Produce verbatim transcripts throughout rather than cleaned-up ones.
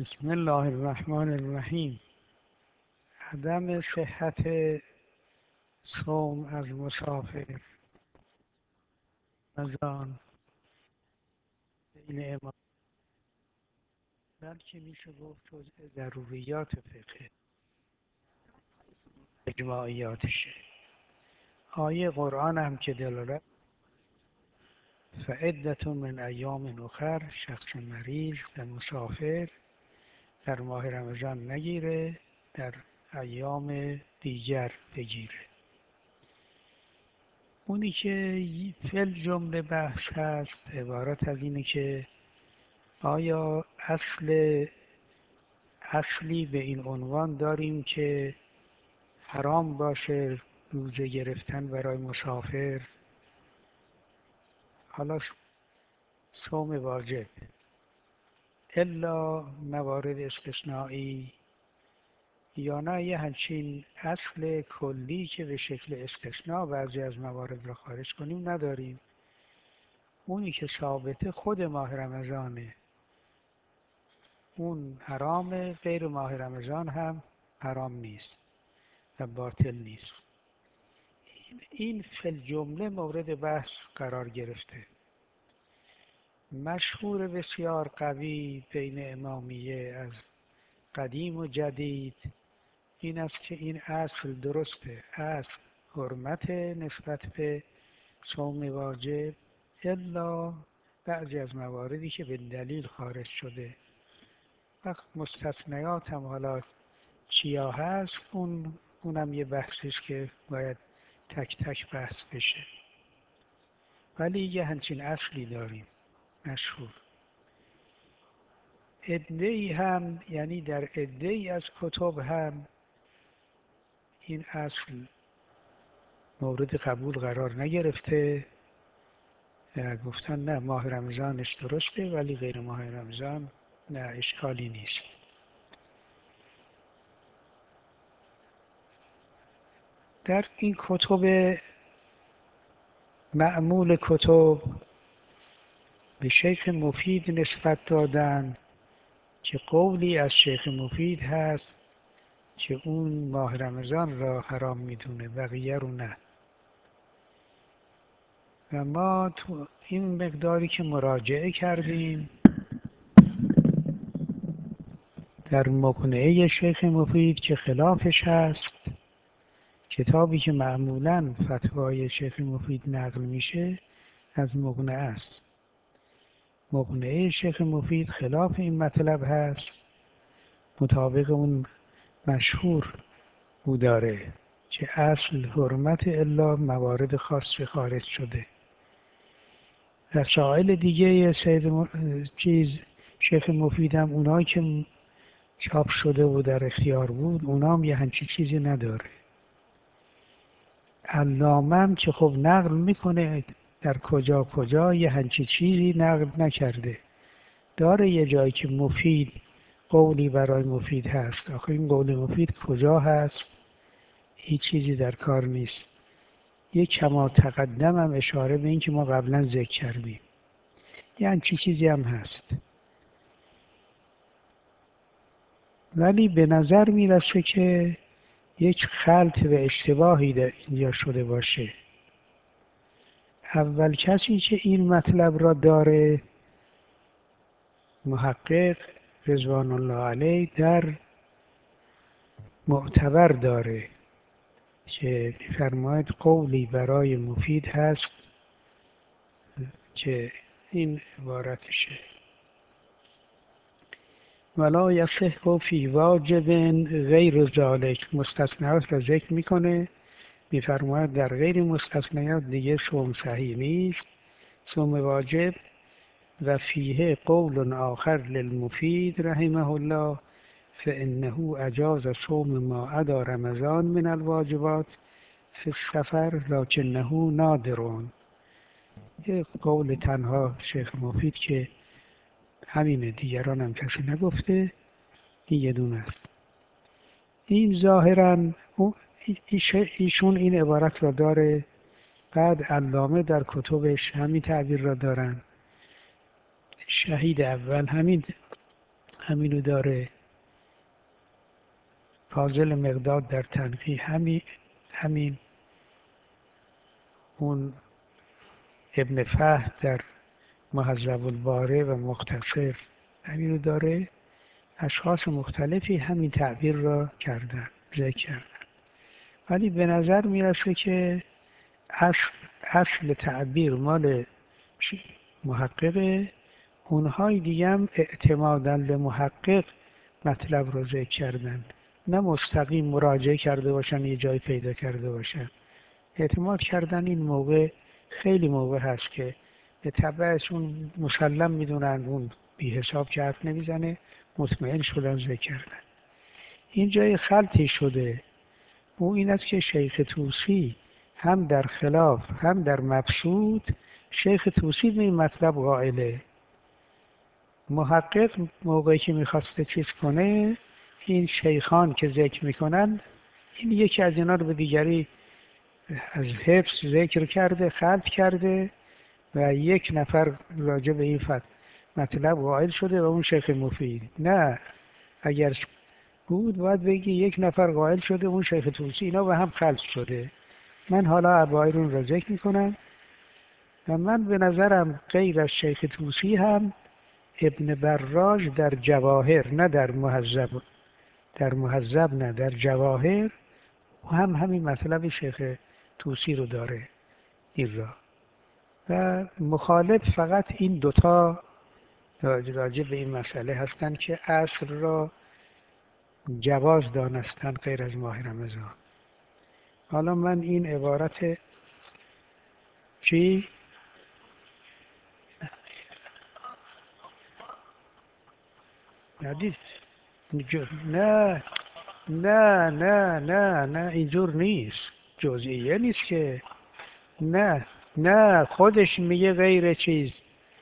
بسم الله الرحمن الرحیم. عدم صحت صوم از مسافر رمضان بین امام، بلکه میشه گفت جزء ضروریات فقه، اجماعیاتشه. آیه قرآن هم که دلالت فعدة من ایام اخر، شخص مریض و مسافر در ماه رمضان نگیره، در ایام دیگر بگیره. اونی که فل جمله بحث هست عبارت از اینه که آیا اصل اصلی به این عنوان داریم که حرام باشه روزه گرفتن برای مسافر، حالا صوم واجب الا موارد استثنایی، یا نه یه همچین اصل کلی که به شکل استثناء بعضی از موارد را خارج کنیم نداریم. اونی که ثابته خود ماه رمضانه، اون حرامه، غیر ماه رمضان هم حرام نیست و باطل نیست. این فی جمله مورد بحث قرار گرفته. مشهور بسیار قوی بین امامیه از قدیم و جدید این است که این اصل درسته، اصل حرمت نسبت به صوم واجب الا بعضی از مواردی که به دلیل خارج شده. وقت مستثنیات هم حالا چیا هست، اون اونم یه بحثش که باید تک تک بحث بشه. ولی یه همچین اصلی داریم مشهور. عده‌ای هم، یعنی در عده‌ای از کتب هم این اصل مورد قبول قرار نگرفته، گفتن نه ماه رمضانش درسته ولی غیر ماه رمضان نه، اشکالی نیست. در این کتب معمول کتب به شیخ مفید نسبت دادن که قولی از شیخ مفید هست که اون ماه رمضان را حرام میدونه، بقیه رو نه. و ما تو این مقداری که مراجعه کردیم در مقنعه شیخ مفید که خلافش هست، کتابی که معمولاً فتوای شیخ مفید نقل میشه از مقنعه است. مقنعه شیخ مفید خلاف این مطلب هست، مطابق اون مشهور او داره که اصل حرمت الا موارد خاص خارج شده. رسائل دیگه سید م... چیز شیخ مفید هم اونایی که چاپ شده و در اختیار بود اونا هم یه همچی چیزی نداره. علامه هم که خب نقل میکنه در کجا کجا یه همچی چیزی نقل نکرده، داره یه جایی که مفید قولی برای مفید هست. آخه این قول مفید کجا هست؟ هیچ چیزی در کار نیست. یک کما تقدم هم اشاره به این که ما قبلا ذکر کردیم، یه همچی چیزی هم هست. ولی به نظر میرسه که یک خلط و اشتباهی در اینجا شده باشه. اول کسی که این مطلب را داره محقق رضوان الله علیه در معتبر داره که فرماید قولی برای مفید هست که این عبارتشه: ولا یصح فی واجب غیر ذلک. مستثنیات را ذکر میکنه، میفرماید در غیر مستثنیات دیگه صوم صحیح نیست، صوم واجب. و فیه قول آخر للمفید رحمه الله فانه اجاز صوم ما عدا رمضان من الواجبات فی السفر لکنه نادرون. یه قول تنها شیخ مفید که همینه، دیگران هم کسی نگفته، این یه دونه است. این ظاهراً ایشون این عبارت را داره، بعد علامه در کتبش همین تعبیر را دارن. شهید اول همین همینو داره. فاضل مقداد در تنقیح همین همین اون ابن فهد در مهذب الباره و مختصر همینو داره. اشخاص مختلفی همین تعبیر را کردن، ذکر کردن، ولی به نظر میرسه که اصل, اصل تعبیر مال محققه. اونهای دیگه هم اعتمادا به محقق مطلب رو ذکر کردن، نه مستقیم مراجعه کرده باشن یه جای پیدا کرده باشن. اعتماد کردن این موقع خیلی موقع هست که به طبعشون مسلم میدونن اون بی حساب که حرف نمیزنه، مطمئن شدن ذکر کردن. این جای خلطی شده. او این است که شیخ طوسی هم در خلاف هم در مبسوط شیخ طوسی به این مطلب قائله. محقق موقعی که میخواسته چیز کنه، این شیخان که ذکر میکنن، این یکی از اینا رو به دیگری از حفظ ذکر کرده، خلط کرده و یک نفر راجع به این فت مطلب قائل شده و اون شیخ مفید. نه، اگر بود باید بگی یک نفر قائل شده اون شیخ طوسی، اینا به هم خلط شده. من حالا ابایرون را ذکر میکنم و من به نظرم غیر از شیخ طوسی هم ابن براج در جواهر، نه در مهذب، در مهذب نه، در جواهر هم همین مطلب شیخ طوسی رو داره این را. و مخالف فقط این دوتا راجع به این مسئله هستند که عصر را جواز دانستن غیر از ماه رمضان. حالا من این عبارت چی؟ ندید؟ نه نه نه نه نه اینجور نیست، جزئیه نیست که. نه نه خودش میگه غیر چیز.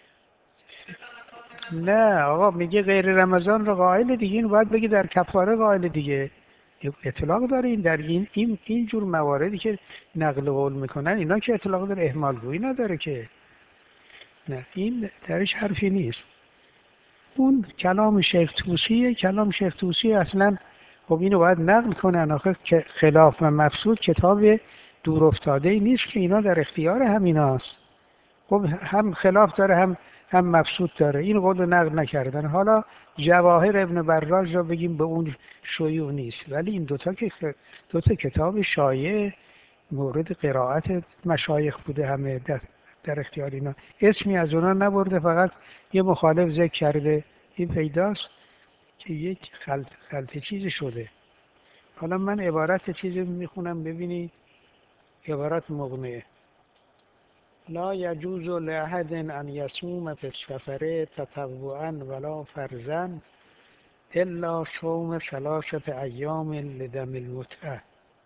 نه آقا، میگه غیر رمضان رو قائل دیگه، این باید بگی در کفاره قائل دیگه. اطلاق داره این در این این این جور مواردی که نقل قول میکنن، اینا که اطلاق داره، اهمال گویی نداره که. نه، این درش حرفی نیست. اون کلام شیخ طوسیه. کلام شیخ طوسی اصلا خب اینو باید نقل کنن. آخه که خلاف و مبسوط کتاب دور افتاده ای نیست که اینا در اختیار همیناست. خب هم خلاف داره هم هم مبسوط داره، این قول نقل نکردن. حالا جواهر ابن براج را بگیم به اون شیوع نیست، ولی این دوتا که دوتا کتاب شایع مورد قرائت مشایخ بوده، همه در, در اختیار اینا. اسمی از اونا نبرده، فقط یه مخالف ذکر کرده. این پیداست که یک خلط خلط چیزی شده. حالا من عبارت چیزی میخونم ببینید، عبارت مغنیه. لا یجوز لأحد ان یصوم فی السفر تطوعا ولا فرضا الا صوم ثلاثه ایام لدم المتعه.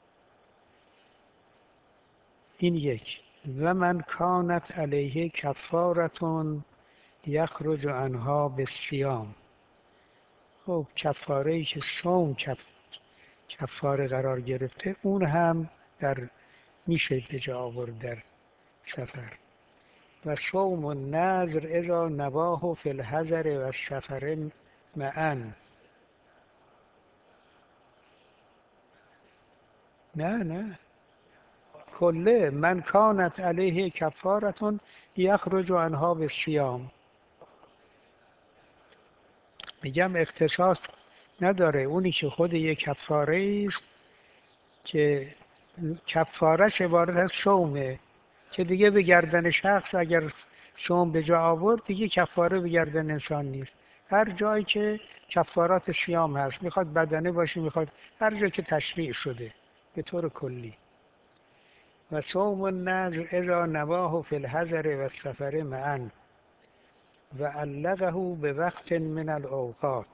این یک. و من کانت علیه کفارتون یخرج عنها بالصیام. خب کفاره ای که صوم کف... کفاره قرار گرفته، اون هم در میشه به جا آورد در سفر. و صوم النذر اذا نواه فی الحضر و السفر معا. نه نه کله من کانت علیه کفارتون یخرج عنها بالصیام. میگم اختصاص نداره. اونی که خود یک کفاره است که کفارش عبارت از صومه، که دیگه به گردن شخص اگر صوم به جا آورد دیگه کفاره به گردن انسان نیست. هر جایی که کفارات صیام هست، میخواد بدنه باشه، میخواد هر جایی که تشریع شده به طور کلی. و صوم النذر اذا نواه فی الحضر و السفر معا و علقه به وقت من الاوقات.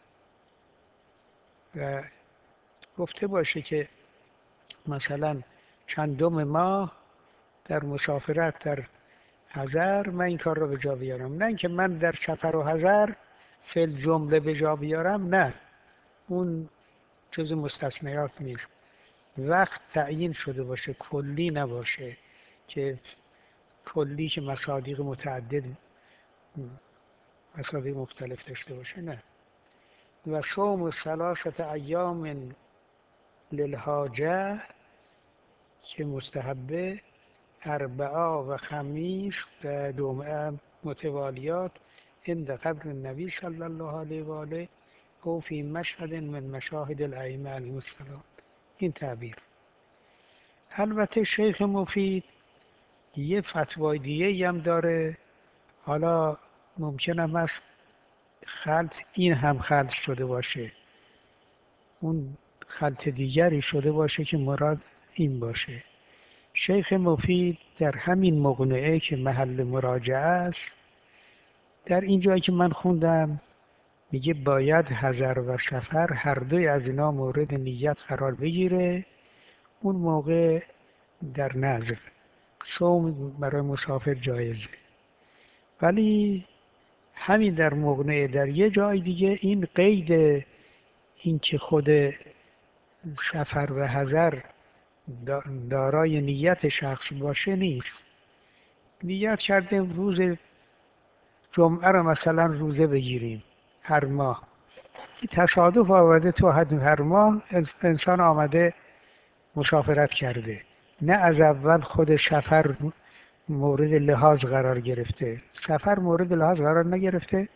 و گفته باشه که مثلا چندم ماه در مسافرت در حضر من این کار رو به جا بیارم، نه اینکه من در سفر و حضر فی الجمله به جا بیارم. نه، اون جز مستثنیات نیست. وقت تعیین شده باشه، کلی نباشه که کلی که مصادیق متعدد مصادیق مختلف داشته باشه. نه، و صوم ثلاثه ایام للحاجه که مستحبه، اربعا و خمیس و جمعه متوالیات عند قبر النبی صلی الله علیه و آله او فی مشهد من مشاهد الائمه علیهم السلام. این تعبیر. البته شیخ مفید یه فتوای دیگه هم داره، حالا ممکن هم است خلط این هم خلط شده باشه، اون خلط دیگری شده باشه که مراد این باشه. شیخ مفید در همین مقنعه که محل مراجعه است، در این جایی که من خوندم میگه باید حضر و سفر هر دوی از اینا مورد نیت قرار بگیره. اون موقع در نظر صوم برای مسافر جایزه. ولی همین در مقنعه در یه جای دیگه این قید این که خود سفر و حضر دارای نیت شخص باشه نیست. نیت کردیم روز جمعه رو مثلا روزه بگیریم هر ماه، تصادف آورده تو هر ماه انسان آمده مسافرت کرده، نه از اول خود سفر مورد لحاظ قرار گرفته. سفر مورد لحاظ قرار نگرفته،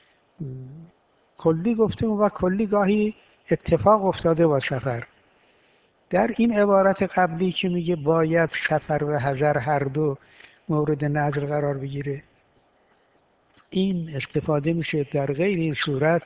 کلی گفتیم و کلی گاهی اتفاق افتاده با سفر. در این عبارت قبلی که میگه باید سفر و حضر هر دو مورد نظر قرار بگیره، این استفاده میشه. در غیر این صورت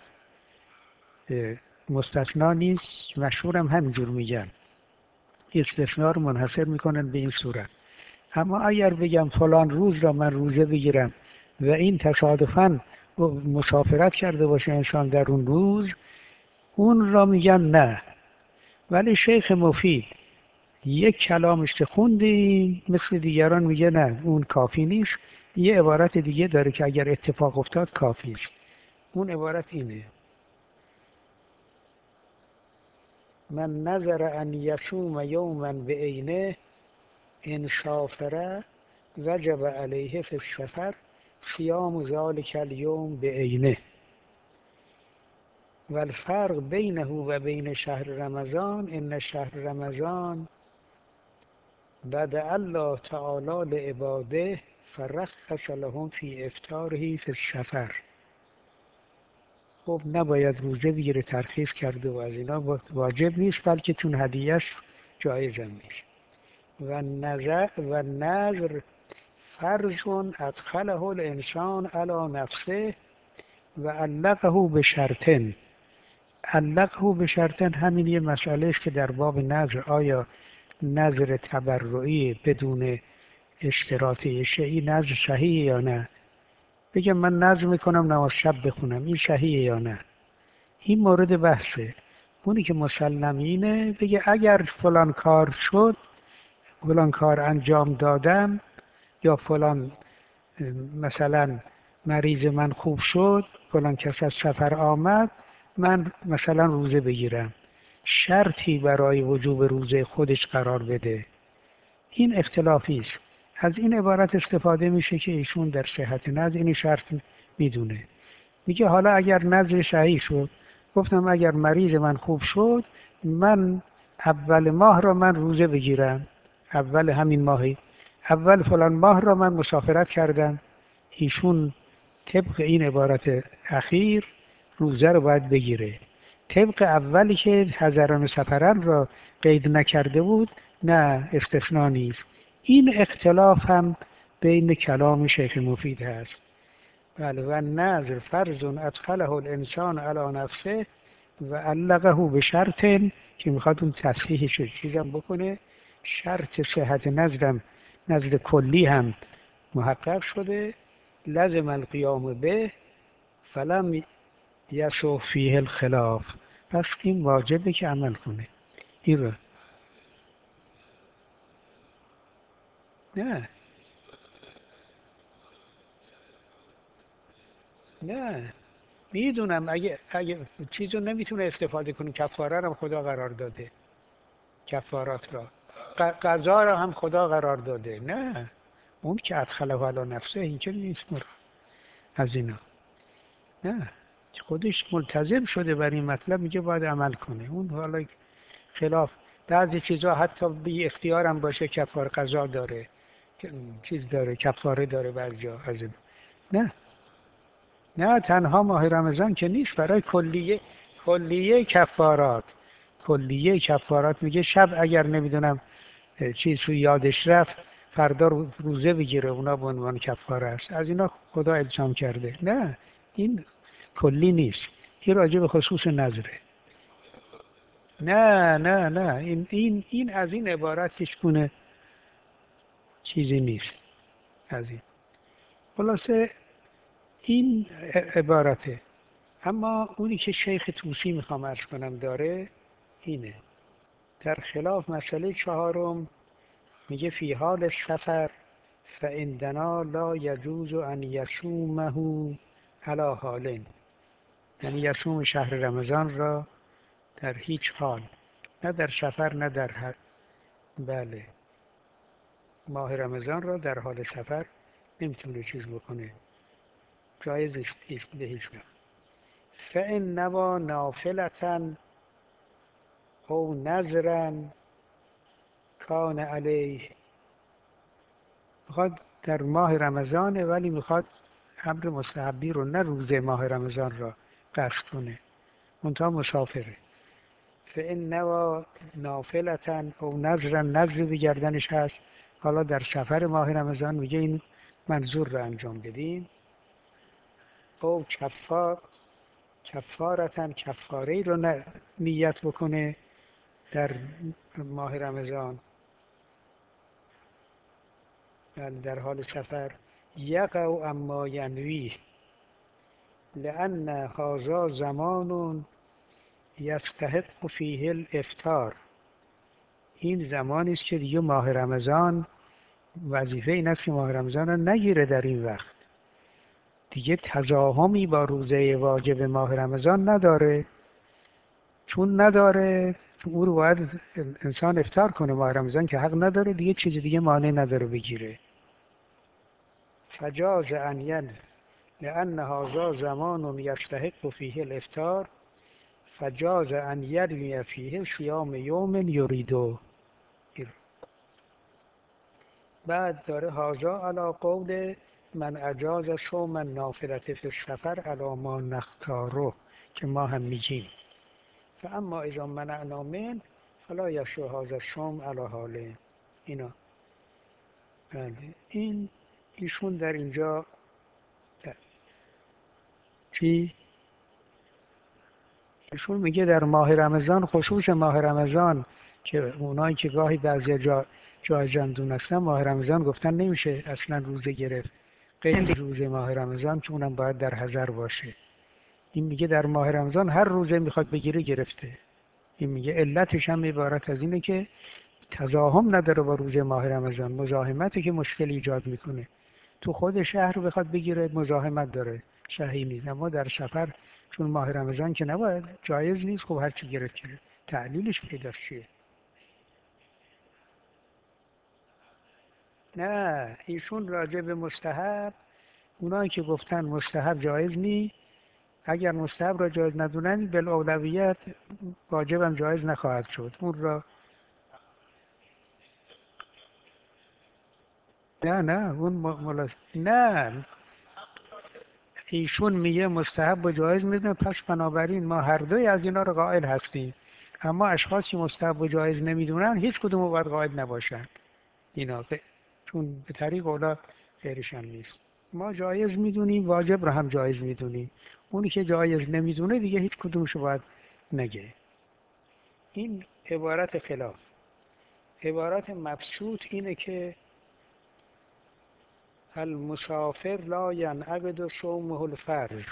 مستثنا نیست. مشهورم همینجور میگن، استثناء رو منحصر میکنن به این صورت. اما اگر بگم فلان روز را من روزه بگیرم و این تصادفاً مسافرت کرده باشه انسان در اون روز، اون را میگن نه. ولی شیخ مفید یک کلامش که خوندیم مثل دیگران میگه نه اون کافی نیست، یه عبارت دیگه داره که اگر اتفاق افتاد کافی است. اون عبارت اینه: من نظر ان یصوم یوما بعینه ان سافر وجب علیه فی السفر صیام ذلک الیوم بعینه و الفرق بینه و بین شهر رمضان ان شهر رمضان بدأ الله تعالی لعباده فرخص لهم فی افطاره فی السفر. خب نباید روزه بگیره، ترخیص کرده و از اینا واجب نیست، بلکه چون هدیهش جایز هم نیست. و نظر و نظر فرض ادخله الانسان علی نفسه و علقه به شرطن. علقه به شرطن همین یه مسئله است که در باب نظر، آیا نظر تبرعی بدون اشتراط شیعی نظر صحیح یا نه؟ بگم من نظر میکنم نماز شب بخونم، این صحیحه یا نه؟ این مورد بحثه. اونی که مسلم اینه بگه اگر فلان کار شد، فلان کار انجام دادم، یا فلان مثلا مریض من خوب شد، فلان کس از سفر آمد، من مثلا روزه بگیرم، شرطی برای وجوب روزه خودش قرار بده. این اختلافی است. از این عبارت استفاده میشه که ایشون در صحت نظر این شرط میدونه. میگه حالا اگر نظر صحیح شد، گفتم اگر مریض من خوب شد، من اول ماه را من روزه بگیرم، اول همین ماهی، اول فلان ماه را من مسافرت کردم، ایشون طبق این عبارت اخیر روزه رو باید بگیره. طبق اولی که حضران سفران را قید نکرده بود نه، استثناء نیست. این اختلاف هم بین کلام شیخ مفید هست. بله. و نظر فرض ادخله الانسان علی نفسه و علقه به شرط که میخواد اون تصحیحش چیزم بکنه. شرط صحت نظرم نظر کلی هم محقق شده، لازم القیام به فلم یسوع فیه الخلاف، پس این واجبه که عمل کنه. این رو نه نه میدونم اگه اگه چیزو نمیتونه استفاده کنه، کفاره رو خدا قرار داده، کفارات را قضا را هم خدا قرار داده. نه اون که ادخله علی نفسه این که نیست مراد از اینا. نه خودش ملتزم شده بر این مطلب، میگه باید عمل کنه. اون حالا خلاف بعضی چیزا حتی بی اختیارم باشه کفاره قضا داره، چیز داره، کفاره داره بعضی جا از این. نه نه تنها ماه رمضان که نیست، برای کلیه کلیه کفارات کلیه کفارات میگه شب اگر نمیدونم چیز رو یادش رفت فردا روزه بگیره، اونا به عنوان کفاره است. از اینا خدا الزام کرده. نه این کلی نیست، این راجع به خصوص نظره. نه نه نه این این این از این عبارت هیچ گونه چیزی نیست از این. خلاصه این عبارته. اما اونی که شیخ طوسی میخوام عرض کنم داره اینه، در خلاف مسئله چهارم میگه فی حال سفر فعندنا لا یجوز ان یصومه علی حالین، یعنی یصوم شهر رمضان را در هیچ حال، نه در سفر نه در هر بله ماه رمضان را در حال سفر نمیتونه چیز بکنه، جایز نیست به هیچ وجه. فإن نوى نافلة او نذرا کان علیه، میخواد در ماه رمضانه ولی میخواد امر مستحبی رو نه روزه ماه رمضان را قصد کنه، منتها مسافره. فإن نوى نافلة او نذرا، نذر بگردنش هست، حالا در سفر ماه رمضان میگه این منظور رو انجام بدیم. او کفار کفارتن، کفاره رو نیت بکنه در ماه رمضان در حال سفر. یقع اما ینویه لأن هذا زمان یستحق فیه الافطار، این زمانی است که دیگه ماه رمضان وظیفه این است که ماه رمضان رو نگیره در این وقت، دیگه تزاحمی با روزه واجب ماه رمضان نداره. چون نداره او رو باید انسان افطار کنه ماه رمضان که حق نداره، دیگه چیز دیگه مانع نداره بگیره. فجاز ان ین لأن هذا زمان یستحق فیه الافطار فجاز ان ینوی فیه صیام یوم یریدو. بعد داره هذا علی قول من اجاز صوم النافلة فی السفر علی ما نختاره که ما هم میگیم. فاما اذا منعنا من فلا یشرع هذا الصوم علی حاله. اینا بله این ایشون در اینجا چی؟ ایشون میگه در ماه رمضان، خصوص ماه رمضان که اونایی که گاهی بعضی جا جایجندون هستن، ماه رمضان گفتن نمیشه اصلا روزه گرفت غیر روزه ماه رمضان که اونم باید در حضر باشه. این میگه در ماه رمضان هر روزه میخواد بگیره گرفته. این میگه علتش هم عبارت از اینه که تزاحم نداره با روزه ماه رمضان، مزاحمتی که مشکل ایجاد میکنه. تو خود شهر بخواد بگیره مزاحمت داره، صحیح نیست. اما در سفر چون ماه رمضان که نباید، جایز نیست، خب هر چی گرفت گرفت. تعلیلش پیداست چیه؟ نه ایشون راجع به مستحب، اونایی که گفتن مستحب جایز نیست، اگر مستحب را جایز ندونن بالاولویت واجبم جایز نخواهد شد اون را. نه نه اون ملاس... نه ایشون میگه مستحب و جایز میدونه، پس بنابراین ما هر دوی از اینا رو قائل هستیم. اما اشخاصی مستحب و جایز نمیدونن هیچ کدوم رو باید قائل نباشن اینا، چون به طریق اولا خیرشان نیست. ما جایز میدونیم، واجب رو هم جایز میدونیم. اونی که جایز نمیدونه دیگه هیچ کدومشو باید نگه. این عبارت خلاف. عبارت مبسوط اینه که المسافر لا ینعقد صومه الفرض.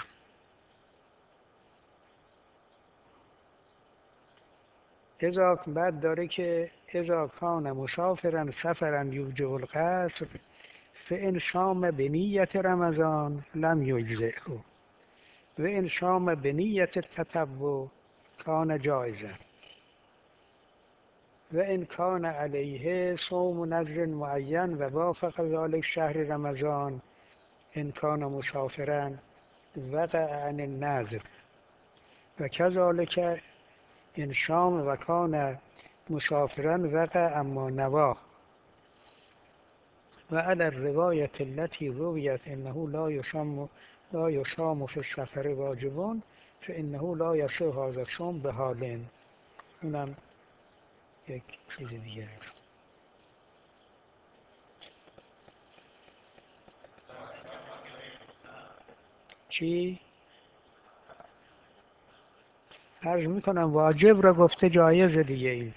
اذا بعد داره که اذا کان مسافرا سفرا یوجب القصر فان صام بنیت رمضان لم یجزئه و ان صام بنیت التطوع کان جایزا و ان کان علیه صوم نذر معین و وافق ذلك شهر رمضان ان کان مسافرا وقع عن النذر و کذالک ان شام و کان مسافرا وقع اما نوا و علی الروایة التي رویت انه لا یشام لا یشام فی السفر واجبون فانه لا یصح هذا الصوم بحال. اونم یک چیز دیگه است. چی؟ عرض میکنم واجب را گفته جایز دیگه این.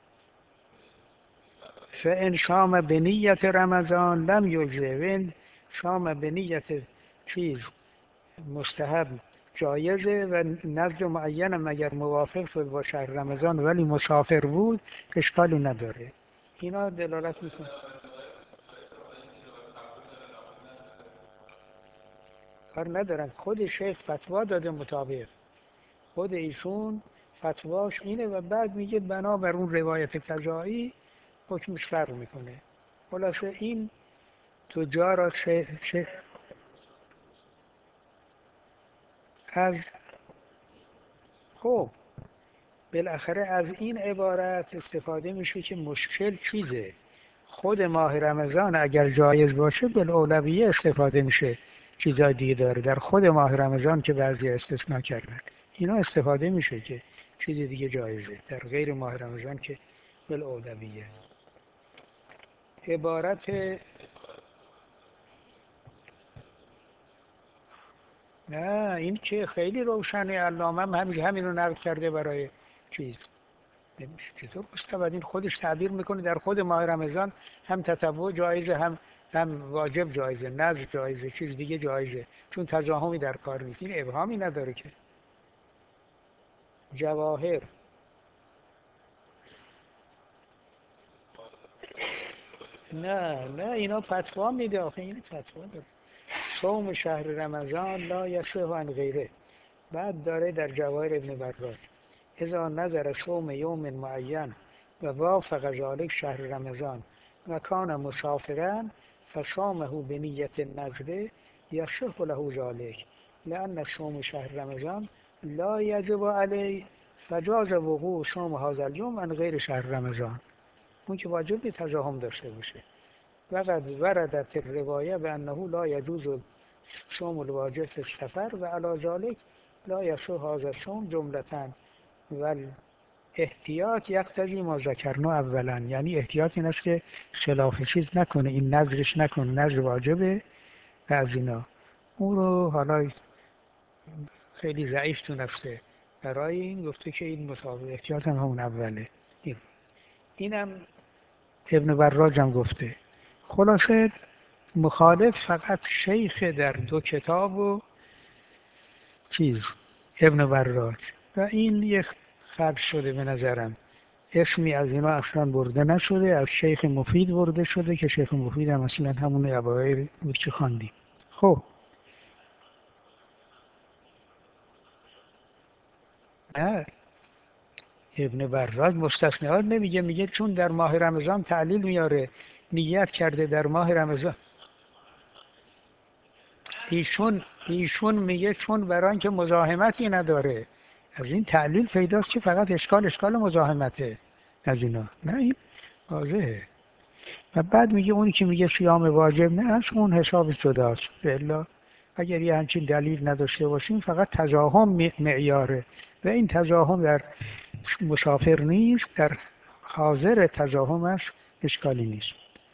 فان شام به نیت رمضان لم یجزه، وین شام به نیت چیز مستحب جایزه و نزد معین مگر موافق شد با شهر رمضان ولی مسافر بود اشکالی نداره. اینا دلالت میکنه کار ندارن. خود شیخ فتوا داده مطابق، خود ایشون فتواش اینه و بعد میگه بنابر اون روایت قضایی حکمش فرق میکنه. خلاصه این تجار شیخ شیخ از خب بالاخره از این عبارت استفاده میشه که مشکل چیزه. خود ماه رمضان اگر جایز باشه بالاولویه استفاده میشه، چیزای دیگه داره در خود ماه رمضان که بعضی استثناء کردن اینا استفاده میشه که چیز دیگه جایزه، در غیر ماه رمضان که بالاولویه. عبارت نه این که خیلی روشنه، علامه هم همین همین رو نقل کرده برای چیز نمیشه. چطور مستبد این خودش تعبیر میکنه در خود ماه رمضان هم تطوع جایزه هم هم واجب جایزه، نذر جایزه، چیز دیگه جایزه، چون تزاهمی در کار نیست. این ابهامی نداره که. جواهر نه نه اینا فتوا میده آخه، این فتوا داره. صوم شهر رمضان لا یصح عن غیره. بعد داره در جواهر ابن براج اذا نظر صوم یوم معین و وافق ذلك شهر رمضان و کان مسافرا فصامه بنیت النذر یصح له ذلك لان صوم شهر رمضان لا یجب علیه فجاز وقوع صوم هذا اليوم عن غیر شهر رمضان. اون که واجب تزاحم داشته باشه. وقد وردت الروایه بانه لا یجوز صوم الواجب فی السفر و علی ذلك لا یصح هذا الصوم جملة و احتیاط یقتضی ما ذکرنا اولا. یعنی احتیاط این است که خلاف چیز نکنه، این نظرش نکنه، نظر واجبه و از اینا. اون رو حالا خیلی ضعیف تو نفسه برای این گفته که این مطابق احتیاط هم همون اوله. این اینم ابن براج هم گفته. خلاصه مخالف فقط شیخ در دو کتاب و چیز ابن براج و این یک خرج شده به نظرم. اسمی از اینا اصلا برده نشده، از شیخ مفید برده شده که شیخ مفید هم اصلا همون اوایل بود که خواندیم. خب نه ابن براج مستثنیات نمیگه، میگه چون در ماه رمضان تعلیل میاره، نیت کرده در ماه رمضان. ایشون ایشون میگه چون برای اینکه مزاحمتی نداره، از این تعلیل پیداست که فقط اشکال اشکال مزاحمته از اینا. نه این واضحه. و بعد میگه اونی که میگه صیام واجب نه، از اون حساب جداست. الا اگر یه همچین دلیل نداشته باشیم فقط تزاحم معیاره و این تزاحم در مسافر نیست، در حاضر تزاحمش اشکالی نیست.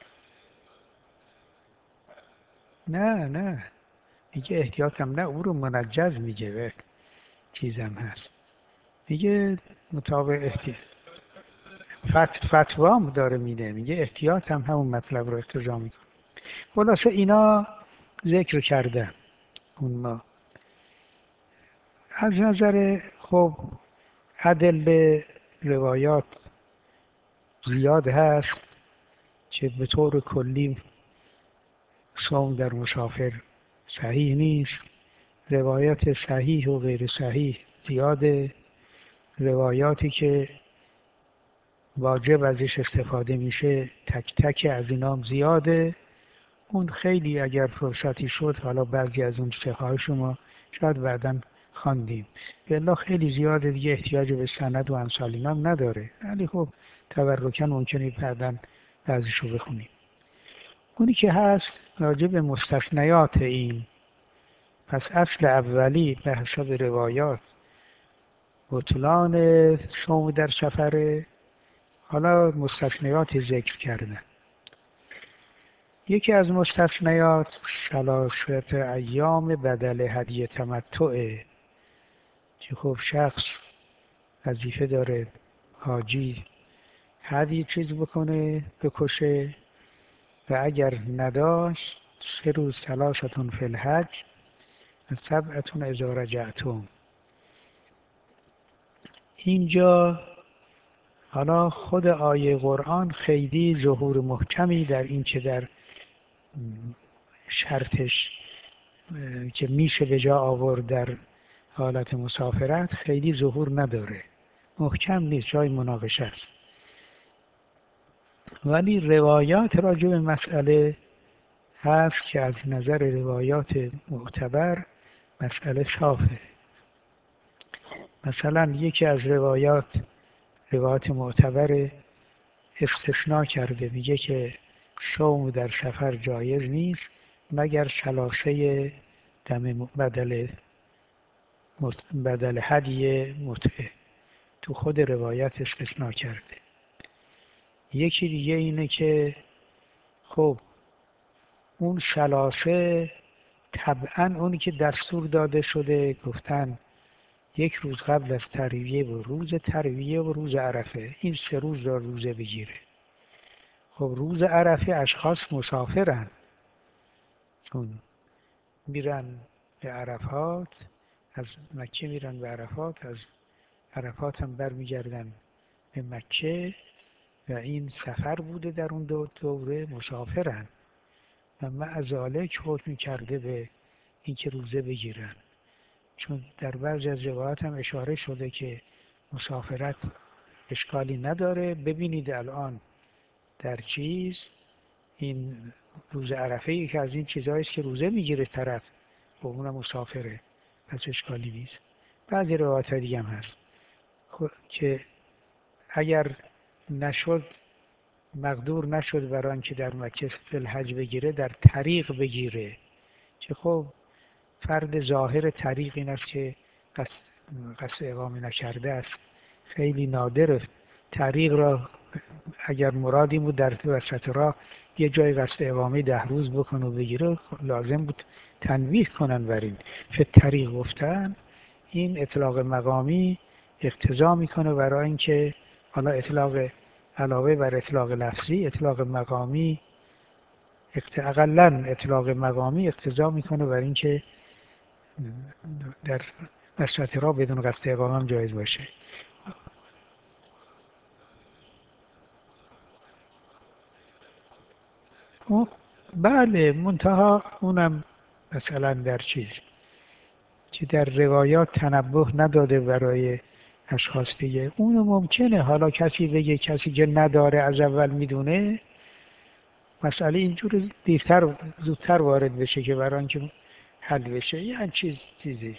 نه نه میگه احتیاطم نه، او رو منجز میگه و چیزم هست، میگه مطابق احتیاط فت فتوام داره میده، میگه احتیاط هم همون مطلب رو اقتضا میکنه. خلاصه اینا ذکر کرده اون ما از نظر خب ادله روایات زیاد هست که به طور کلی صوم در مسافر صحیح نیست. روایات صحیح و غیر صحیح زیاده. روایاتی که واجب ازش استفاده میشه تک تک از اینام زیاده. اون خیلی اگر فرصتی شد حالا بعضی از اون شیخ‌های شما شاید بعداً خواندیم. الا خیلی زیاده دیگه، احتیاج به سند و امثال اینا هم نداره، ولی خب تبرکاً ممکنه بعداً بعضیشو بخونیم. اونی که هست راجع به مستثنیات این، پس اصل اولی به حسب روایات بطلان صوم در سفر. حالا مستثنیات ذکر کردن. یکی از مستثنیات ثلاثت ایام بدل هدیه تمتعه، که خب شخص وظیفه داره حاجی هدیه چیز بکنه بکشه، و اگر نداشت سه روز ثلاثتون فی الحج و سبعتون اذا رجعتم. اینجا حالا خود آیه قرآن خیلی ظهور محکمی در این که در شرطش که میشه به جا آورد در حالت مسافرت خیلی ظهور نداره، محکم نیست، جای مناقشه است. ولی روایات راجع به مسئله هست که از نظر روایات معتبر مسئله صافه. مثلا یکی از روایات روایات معتبر استثناء کرده، میگه که صوم در سفر جایز نیست مگر ثلاثه دم بدل بدل هدیه متعه، تو خود روایت استثناء کرده. یکی دیگه اینه که خب اون ثلاثه طبعا اونی که دستور داده شده، گفتن یک روز قبل از ترویه و روز ترویه و روز عرفه، این سه روز را روزه بگیره. خب روز عرفه اشخاص مسافرن، چون میرن به عرفات، از مکه میرن به عرفات، از عرفات هم برمیگردن به مکه و این سفر بوده در اون دو دوره، مسافرن و مع ذالک حکم کرده به اینکه روزه بگیرن. چون در بعضی از روایات هم اشاره شده که مسافرت اشکالی نداره. ببینید الان در چیز این روز عرفه یک از این چیزهایی است که روزه میگیره طرف و اونم مسافره، پس اشکالی نیست. بعضی روایات دیگه هم هست که اگر نشد مقدور نشد برای اینکه در مکه فی الحج بگیره، در طریق بگیره، که خب فرد ظاهر طریق این است که قصد, قصد اقامه نکرده است. خیلی نادره طریق را اگر مرادی بود در وسط راه یه جای قصد اقامه ده روز بکنه و بگیره، لازم بود تنویه کنن بر این. فی طریق گفتن این اطلاق مقامی اقتضا میکنه برای اینکه حالا اطلاق علاوه بر اطلاق لفظی، اطلاق مقامی اقلاً اطلاق مقامی اقتضا میکنه برای اینکه در وسط راه بدون قصد اقامه هم جایز باشه. بله، منتها اونم مثلا در چیز که در روایات تنبه نداده برای اشخاص دیگه. اونو ممکنه حالا کسی بگه، کسی که نداره از اول میدونه، مسئله اینجور دیرتر زودتر وارد بشه که برای اینکه حل بشه. یه چیز چیزی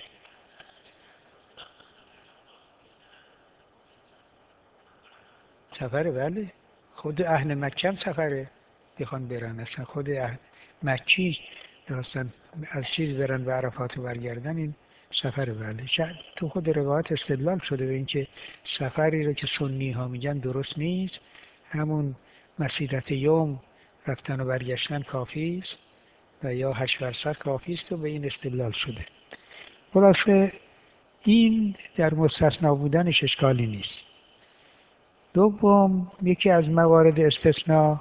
سفره. بله، خود اهل مکه هم سفره بخوان برن، اصلا خود اهل مکی اصلا از چیز برن به عرفات و برگردن این سفره. بله، شاید تو خود روایت استدلال شده به اینکه سفری رو که سنی ها میگن درست نیست، همون مسیرت یوم رفتن و برگشتن کافی است و یا هشت فرسخ کافی است و به این استدلال شده. خلاصه این در مستثنا بودنش اشکالی نیست. دوم، یکی از موارد استثناء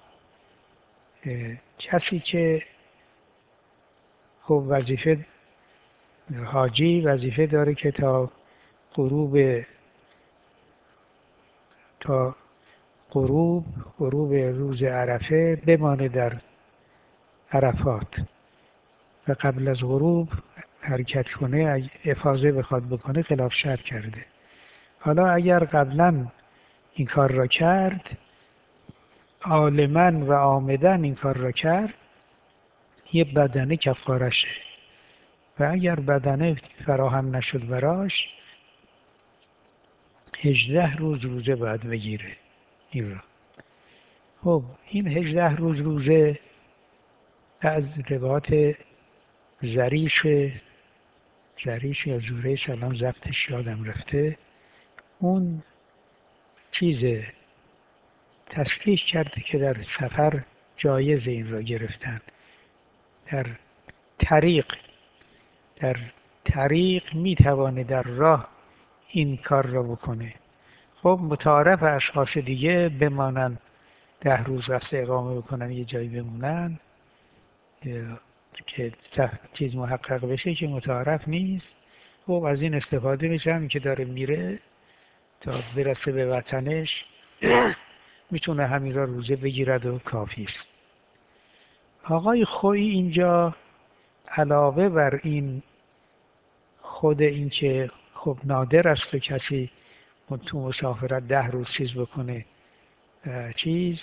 کسی که خب وظیفه حاجی وظیفه داره که تا غروب تا غروب غروب روز عرفه بمانه در عرفات و قبل از غروب حرکت کنه، افاضه بخواد بکنه خلاف شرع کرده. حالا اگر قبلا این کار را کرد، عالماً و عامداً این کار را کرد، یه بدنه کفارشه و اگر بدنه فراهم نشد براش هجده روز روزه باید بگیره این را. خب این هجده روز روزه از روایات زریش زریش یا زوریش الان ضبطش یادم رفته، اون چیزه تصریح کرده که در سفر جایز این را گرفتن، در طریق در طریق میتوانه در راه این کار را بکنه. خب متعارف اشخاص دیگه بمانن ده روز قصد اقامه بکنن یه جایی بمونن که چیز محقق بشه که متعارف نیست. خب از این استفاده میشه، همین که داره میره تا برسه به وطنش میتونه همین را روزه بگیرد و کافی است. آقای خویی اینجا علاوه بر این خود این که خب نادر است که کسی تو مسافرت ده روز چیز بکنه، چیز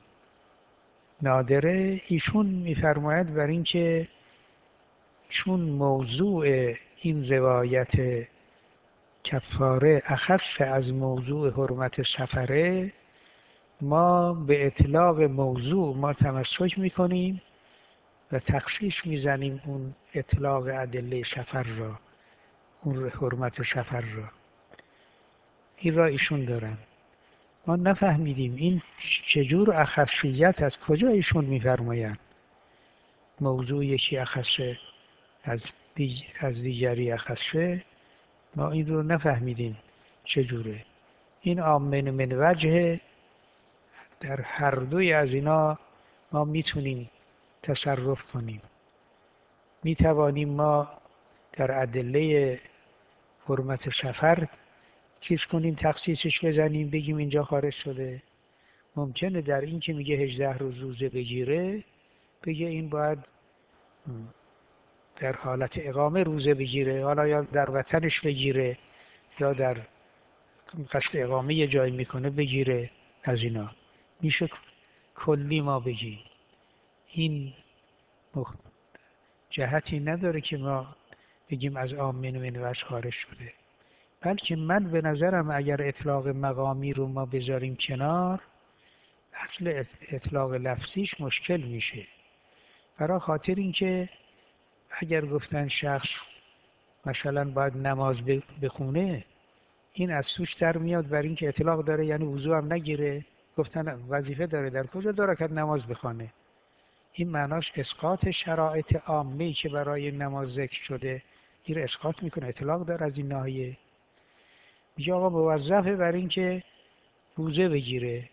نادره، ایشون میفرماید بر این که چون موضوع این روایت کفاره اخص از موضوع حرمت سفره، ما به اطلاق موضوع ما تمسک میکنیم و تخصیص میزنیم اون اطلاق ادله سفر را، اون حرمت سفر را. این را ایشون دارن. ما نفهمیدیم این چجور اخصیت از کجا ایشون میفرمایند موضوع یکی اخصه از دیگ... از دیگری اخصه، ما این رو نفهمیدیم چجوره. این عامن من وجه، در هر دوی از اینا ما میتونیم تصرف کنیم. میتوانیم ما در ادله حرمت سفر چیز کنیم، تخصیصش بزنیم، بگیم اینجا خارج شده. ممکنه در این که میگه هجده روز روزه بگیره بگه این باید در حالت اقامه روزه بگیره، حالا یا در وطنش بگیره یا در قصد اقامه یه جایی میکنه بگیره. از اینا میشه کلی ما بگیم. این جهتی نداره که ما بگیم از عامن من وجه خارج شده، بلکه من به نظرم اگر اطلاق مقامی رو ما بذاریم کنار، اصل اطلاق لفظیش مشکل میشه. برای خاطر اینکه اگر گفتن شخص مثلا باید نماز بخونه، این از توش در میاد بر اینکه اطلاق داره، یعنی وضو هم نگیره، گفتن وظیفه داره در کجا داره که نماز بخونه. این معناش اسقاط شرایط عامه‌ای که برای نماز ذکر شده این اسقاط میکنه، اطلاق داره از این ناحیه. میگه آقا موظفه بر اینکه روزه بگیره.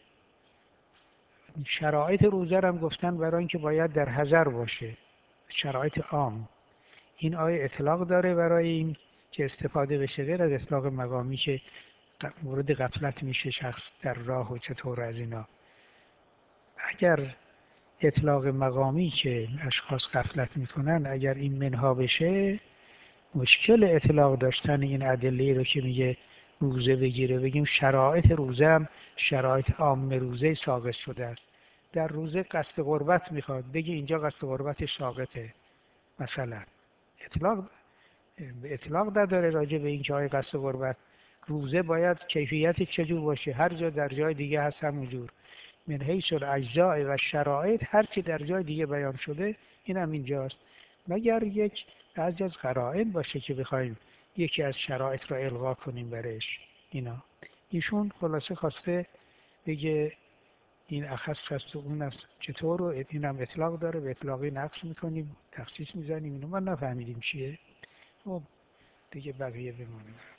شرایط روزه هم گفتن برای اینکه باید در حضر باشه، شرایط عام. این آیه اطلاق داره برای این که استفاده بشه، غیر از اطلاق مقامی که مورد غفلت میشه شخص در راه و چطور از اینا. اگر اطلاق مقامی که اشخاص غفلت میکنن اگر این منها بشه، مشکل اطلاق داشتن این ادله رو که میگه روزه بگیره، بگیم شرایط روزه هم شرایط عام روزه ساقط شده است. در روزه قصد قربت میخواد، بگی اینجا قصد قربت ساقطه مثلا. اطلاق به اطلاق نداره راجع به این که های قصد قربت. روزه باید کیفیت چجور باشه، هر جا در جای دیگه هست همونجور. من حیث الاجزاء و شرایط، هر چی در جای دیگه بیان شده این هم اینجاست، مگر یک بعضی از قرائن باشه که بخوایم یکی از شرایط را الغا کنیم برش. اینا ایشون خلاصه خواسته بگه این اخص است و اون است، چطور رو این هم اطلاق داره، به اطلاقی نقص میکنیم، تخصیص میزنیم. اینو ما نفهمیدیم چیه. خب دیگه بقیه بمانیم.